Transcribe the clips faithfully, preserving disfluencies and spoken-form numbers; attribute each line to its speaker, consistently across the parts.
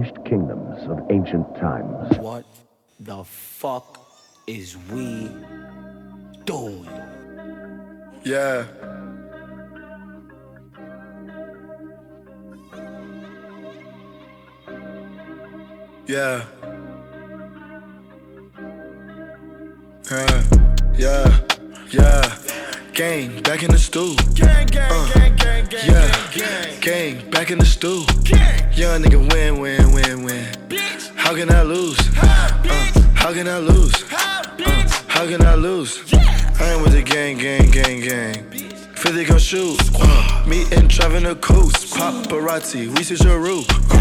Speaker 1: vanished kingdoms of ancient times.
Speaker 2: What the fuck is we doing?
Speaker 3: Yeah. Yeah. Uh, yeah. Yeah. Gang, back in the stool. Gang, gang, uh, gang, gang, gang, yeah. gang, gang, back in the stool. Gang. Young nigga win, win, win, win. Bitch. How can I lose? How, uh, how can I lose? How, uh, how can I lose? Yeah. I am with the gang, gang, gang, gang. fifty gon' shoot. Uh, me and Trav in the coast. Paparazzi, we see your roof. Uh,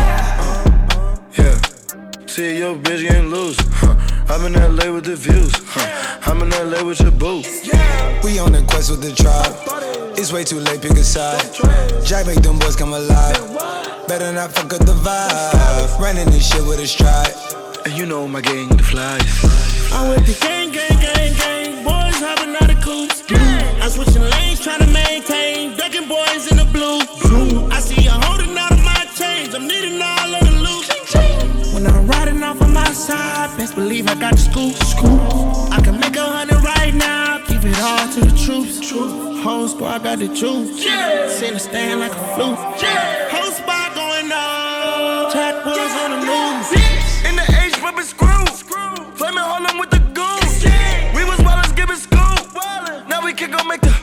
Speaker 3: uh, yeah. See your bitch getting loose. Huh. I'm in L A with the views. Huh. I'm in L A with your boo.
Speaker 4: We on the quest with the tribe. It's way too late, pick a side. Jack make them boys come alive. Better not fuck up the vibe. Running this shit with a stride.
Speaker 3: And you know my gang, the flies.
Speaker 5: I'm with the gang, gang, gang, gang. Boys hopping out of coops. I'm switching lanes, trying to maintain. Ducking boys in the blue. I see you holding out of my chains. I'm needing all of the loot. When I'm riding off on my side, best believe I got the scoop. I can make a hundred right now. Keep it all to the troops. Whole squad got the juice. Send a stand like a flute. Whole spot going on. Jack boys on the move.
Speaker 3: In the H, rubbing screw. Flaming Harlem with the goose. We was wild as giving scoop. Now we can go make the.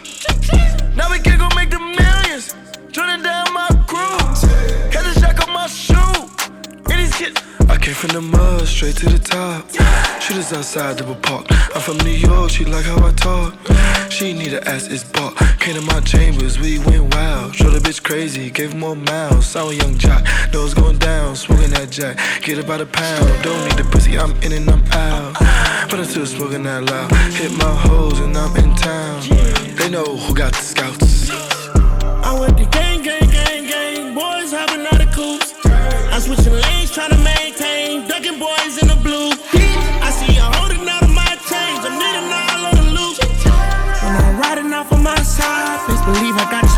Speaker 3: Now we can go make the millions. Turning down my crew. Had the jack on my shoe. And these kids. I came from the mud, straight to the top. Shooters outside double park. I'm from New York, she like how I talk. She need a ass, it's bought. Came to my chambers, we went wild. Showed the bitch crazy, gave more miles. I was young jock, nose going down, smoking that jack. Get about a pound, don't need the pussy, I'm in and I'm out. But I'm still smoking that loud. Hit my hoes and I'm in town. They know who got the scouts.
Speaker 5: I'm with the gang, gang, gang, gang. Boys hopping out of coops. I'm switching lanes, trying to maintain. Ducking boys in the blue. I see you holding out of my chains. I'm needing all of the loot. When I'm riding off on my side, best believe I got the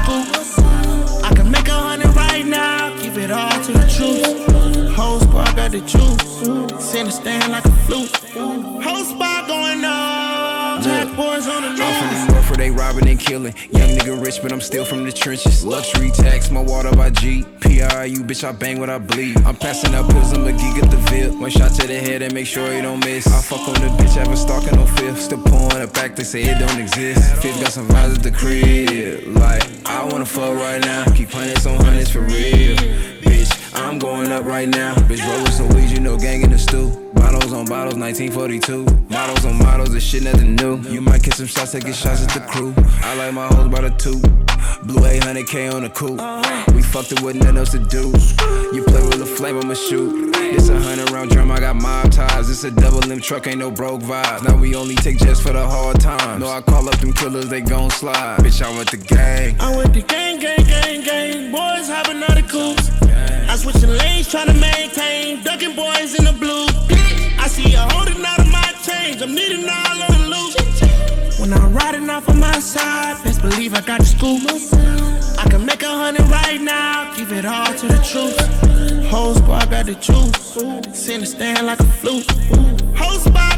Speaker 5: scoop. I can make a hundred right now. Keep it all to the truth. Whole squad got the juice. Send a stand like a flute. Whole spot going on. Jack boys on the loose.
Speaker 6: I'm from the north where they robbing and killing. Young nigga rich, but I'm still from the trenches. Luxury tax, my water by G. P R I U, bitch, I bang what I bleed. I'm passing out pills, I'm a geek at the Ville. One shot to the head and make sure you don't miss. I fuck on the bitch, haven't stalking no fifth. Still pouring it back, they say it don't exist. Fifth got some vibes at the crib. Like, I wanna fuck right now. Keep hundreds on hundreds for real. Bitch, I'm going up right now. Bitch, roll with some weed, you know, gang in the stew. Bottles on bottles, nineteen forty-two. Models on models, this shit nothing new. You might get some shots, taking shots at the crew. I like my hoes by the two. Blue eight hundred K on the coupe. We fucked it with nothing else to do. You play with a flame, I'ma shoot. It's a hundred round drum, I got mob ties. It's a double limb truck, ain't no broke vibes. Now we only take jets for the hard times. No, I call up them killers, they gon' slide. Bitch, I with the gang.
Speaker 5: I with the gang, gang, gang, gang. Boys hopping out of coops. I switching lanes, trying to maintain. Ducking boys in the blue. I see you holding out of my chains. I'm needing all of the loot. When I'm riding off on my side, best believe I got the scoop. I can make a hundred right now. Keep it all to the truth. Whole squad got the juice. Send a stand like a flute. Whole spot